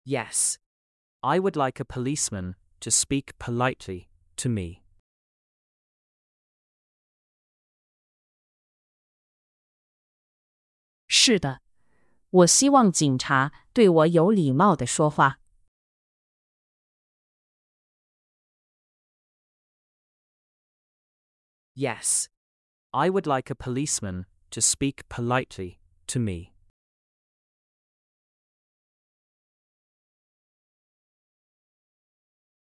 Yes, I would like a policeman to speak politely to me. 是的，我希望警察对我有礼貌的说话。 Yes, I would like a policeman to speak politely to me.